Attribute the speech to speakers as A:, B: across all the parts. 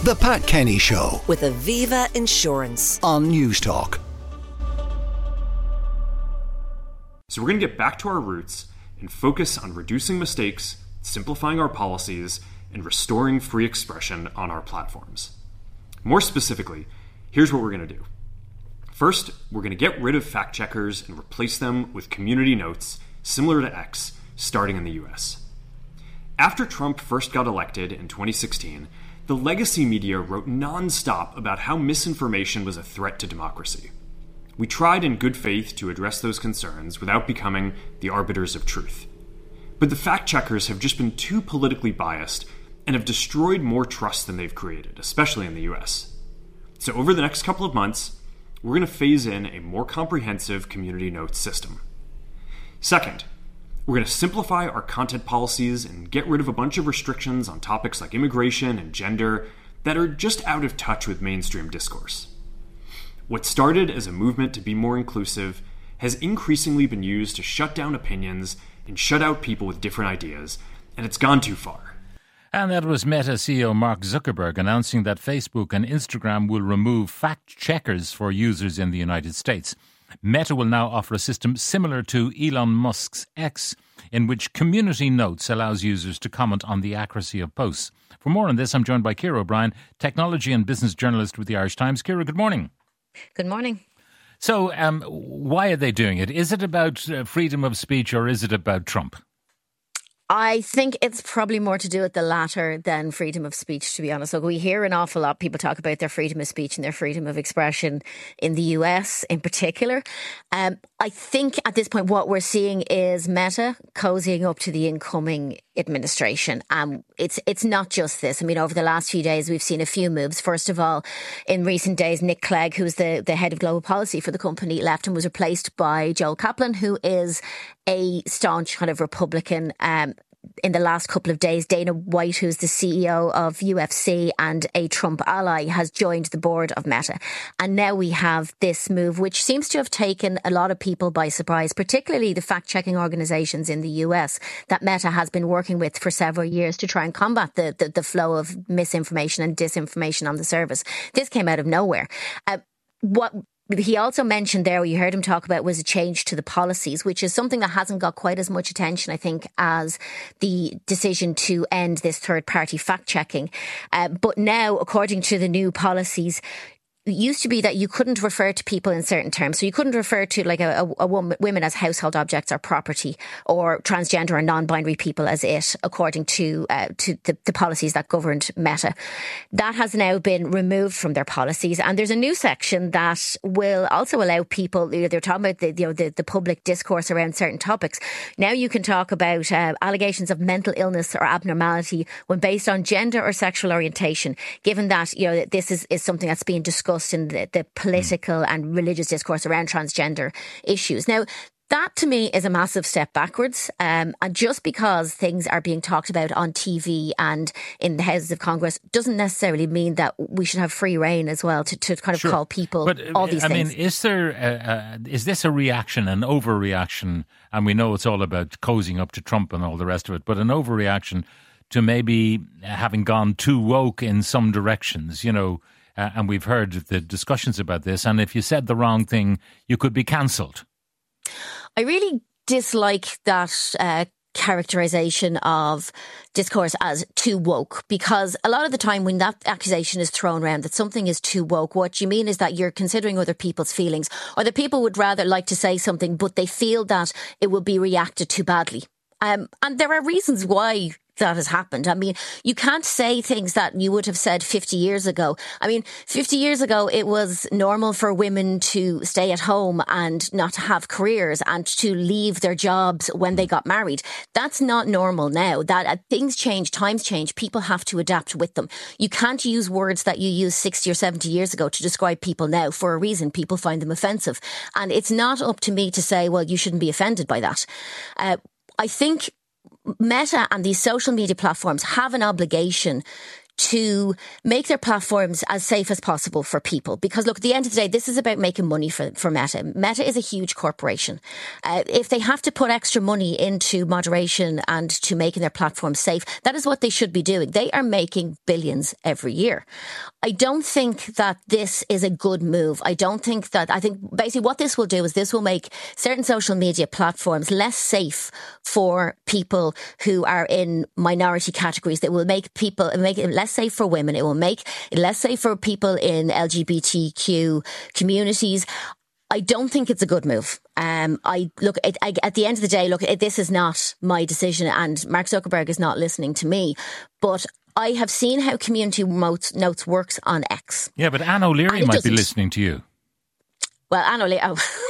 A: The Pat Kenny Show
B: with Aviva Insurance
A: on Newstalk.
C: So we're going to get back to our roots and focus on reducing mistakes, simplifying our policies, and restoring free expression on our platforms. More specifically, here's what we're going to do. First, we're going to get rid of fact checkers and replace them with community notes similar to X, starting in the US. After Trump first got elected in 2016, the legacy media wrote nonstop about how misinformation was a threat to democracy. We tried in good faith to address those concerns without becoming the arbiters of truth. But the fact checkers have just been too politically biased and have destroyed more trust than they've created, especially in the US. So over the next couple of months, we're going to phase in a more comprehensive community notes system. Second, we're going to simplify our content policies and get rid of a bunch of restrictions on topics like immigration and gender that are just out of touch with mainstream discourse. What started as a movement to be more inclusive has increasingly been used to shut down opinions and shut out people with different ideas, and it's gone too far.
D: And that was Meta CEO Mark Zuckerberg announcing that Facebook and Instagram will remove fact checkers for users in the United States. Meta will now offer a system similar to Elon Musk's X, in which community notes allows users to comment on the accuracy of posts. For more on this, I'm joined by Ciara O'Brien, technology and business journalist with the Irish Times. Ciara, good morning.
E: Good morning.
D: So, why are they doing it? Is it about freedom of speech or is it about Trump?
E: I think it's probably more to do with the latter than freedom of speech, to be honest. So we hear an awful lot people talk about their freedom of speech and their freedom of expression in the US in particular. I think at this point what we're seeing is Meta cozying up to the incoming administration. It's not just this. I mean, over the last few days, we've seen a few moves. First of all, in recent days, Nick Clegg, who's the head of global policy for the company, left and was replaced by Joel Kaplan, who is a staunch kind of Republican. In the last couple of days, Dana White, who's the CEO of UFC and a Trump ally, has joined the board of Meta. And now we have this move, which seems to have taken a lot of people by surprise, particularly the fact-checking organizations in the US that Meta has been working with for several years to try and combat the flow of misinformation and disinformation on the service. This came out of nowhere. What he also mentioned there, you heard him talk about, was a change to the policies, which is something that hasn't got quite as much attention, I think, as the decision to end this third-party fact-checking. But now, according to the new policies, it used to be that you couldn't refer to people in certain terms. So you couldn't refer to like a women as household objects or property, or transgender or non-binary people as it, according to the policies that governed Meta. That has now been removed from their policies, and there's a new section that will also allow people. They're talking about the public discourse around certain topics. Now you can talk about allegations of mental illness or abnormality when based on gender or sexual orientation. Given that this is something that's being discussed in the political and religious discourse around transgender issues. Now, that to me is a massive step backwards. And just because things are being talked about on TV and in the Houses of Congress doesn't necessarily mean that we should have free reign as well to kind of call people all these things. I
D: mean, is this a reaction, an overreaction? And we know it's all about cozying up to Trump and all the rest of it, but an overreaction to maybe having gone too woke in some directions, and we've heard the discussions about this. And if you said the wrong thing, you could be cancelled.
E: I really dislike that characterisation of discourse as too woke, because a lot of the time when that accusation is thrown around that something is too woke, what you mean is that you're considering other people's feelings, or that people would rather like to say something, but they feel that it will be reacted to badly. And there are reasons why that has happened. I mean, you can't say things that you would have said 50 years ago. I mean, 50 years ago, it was normal for women to stay at home and not to have careers and to leave their jobs when they got married. That's not normal now. That things change, times change, people have to adapt with them. You can't use words that you used 60 or 70 years ago to describe people now for a reason. People find them offensive. And it's not up to me to say, well, you shouldn't be offended by that. I think Meta and these social media platforms have an obligation to make their platforms as safe as possible for people. Because look, at the end of the day, this is about making money for Meta. Meta is a huge corporation. If they have to put extra money into moderation and to making their platforms safe, that is what they should be doing. They are making billions every year. I don't think that this is a good move. I think basically what this will do is this will make certain social media platforms less safe for people who are in minority categories. That will make it less safe for women. It will make it less safe for people in LGBTQ communities. I don't think it's a good move. At the end of the day, this is not my decision, and Mark Zuckerberg is not listening to me. But I have seen how Community Notes works on X.
D: Yeah, but Anne O'Leary might be listening to you.
E: Well, Anne O'Leary,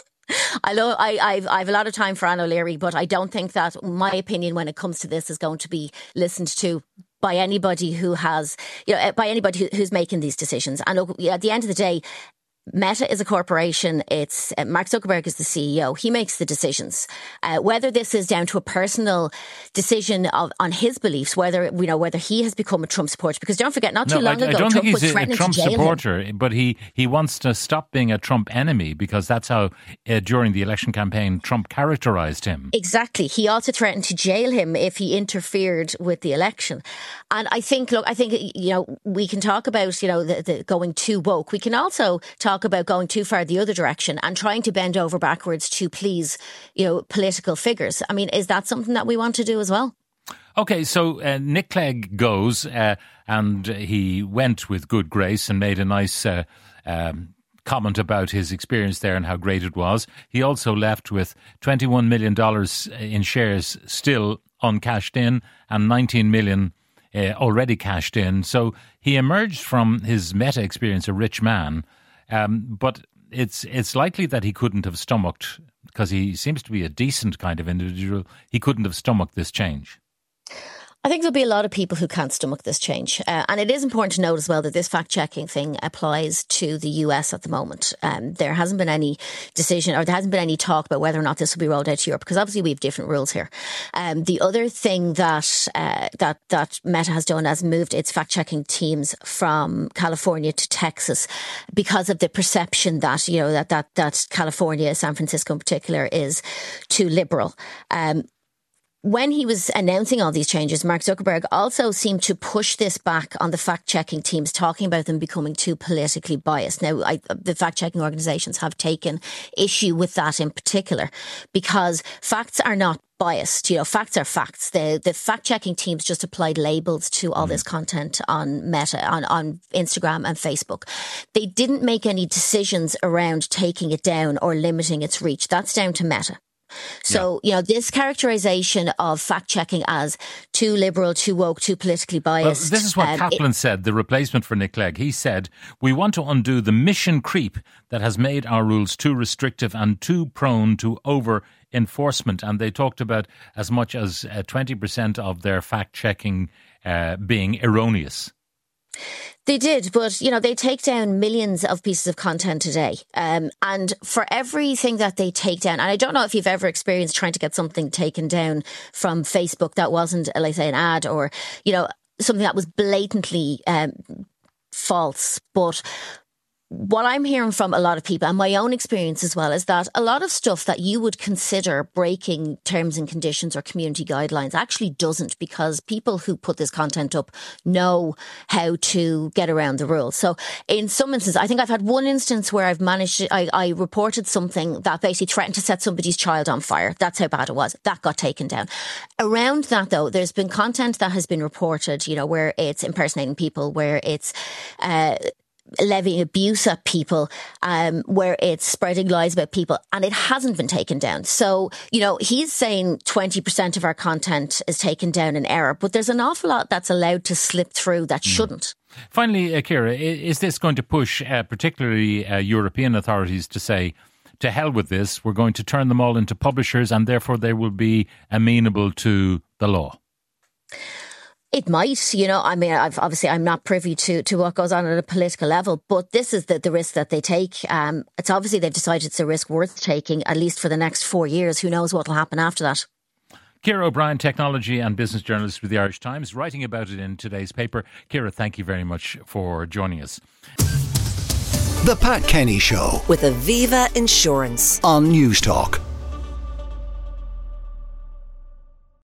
E: I've a lot of time for Anne O'Leary, but I don't think that my opinion when it comes to this is going to be listened to by anybody who has, by anybody who's making these decisions. And look, at the end of the day, Meta is a corporation. It's Mark Zuckerberg is the CEO. He makes the decisions. Whether this is down to a personal decision on his beliefs, whether he has become a Trump supporter, because don't forget, not too long ago,
D: Trump was
E: threatening
D: a Trump
E: to jail
D: supporter,
E: him.
D: but he wants to stop being a Trump enemy, because that's how during the election campaign Trump characterised him.
E: Exactly. He also threatened to jail him if he interfered with the election. And I think we can talk about the going too woke. We can also talk about going too far the other direction and trying to bend over backwards to please, political figures. I mean, is that something that we want to do as well?
D: Okay, so Nick Clegg goes and he went with good grace and made a nice comment about his experience there and how great it was. He also left with $21 million in shares still uncashed in and 19 million already cashed in. So he emerged from his Meta experience a rich man. But it's likely that he couldn't have stomached, because he seems to be a decent kind of individual, he couldn't have stomached this change.
E: I think there'll be a lot of people who can't stomach this change. And it is important to note as well that this fact-checking thing applies to the US at the moment. There hasn't been any decision, or there hasn't been any talk about whether or not this will be rolled out to Europe, because obviously we have different rules here. The other thing that Meta has done is moved its fact-checking teams from California to Texas because of the perception that, that California, San Francisco in particular, is too liberal. When he was announcing all these changes, Mark Zuckerberg also seemed to push this back on the fact-checking teams, talking about them becoming too politically biased. Now, the fact-checking organisations have taken issue with that in particular, because facts are not biased. Facts are facts. The fact-checking teams just applied labels to all this content on Meta, on Instagram and Facebook. They didn't make any decisions around taking it down or limiting its reach. That's down to Meta. So, this characterization of fact-checking as too liberal, too woke, too politically biased.
D: Well, this is what Kaplan said, the replacement for Nick Clegg. He said, "We want to undo the mission creep that has made our rules too restrictive and too prone to over-enforcement." And they talked about as much as 20% of their fact-checking being erroneous.
E: They did, but, they take down millions of pieces of content a day. And for everything that they take down, and I don't know if you've ever experienced trying to get something taken down from Facebook that wasn't, like, say, an ad or, something that was blatantly false. But what I'm hearing from a lot of people, and my own experience as well, is that a lot of stuff that you would consider breaking terms and conditions or community guidelines actually doesn't, because people who put this content up know how to get around the rules. So in some instances, I think I've had one instance where I reported something that basically threatened to set somebody's child on fire. That's how bad it was. That got taken down. Around that, though, there's been content that has been reported, where it's impersonating people, where it's levying abuse at people, where it's spreading lies about people, and it hasn't been taken down. So, he's saying 20% of our content is taken down in error, but there's an awful lot that's allowed to slip through that shouldn't.
D: Finally, Ciara, is this going to push particularly European authorities to say, to hell with this, we're going to turn them all into publishers and therefore they will be amenable to the law?
E: It might, I'm not privy to what goes on at a political level, but this is the risk that they take. It's obviously they've decided it's a risk worth taking, at least for the next 4 years. Who knows what will happen after that?
D: Ciara O'Brien, technology and business journalist with the Irish Times, writing about it in today's paper. Ciara, thank you very much for joining us.
A: The Pat Kenny Show
B: with Aviva Insurance
A: on News Talk.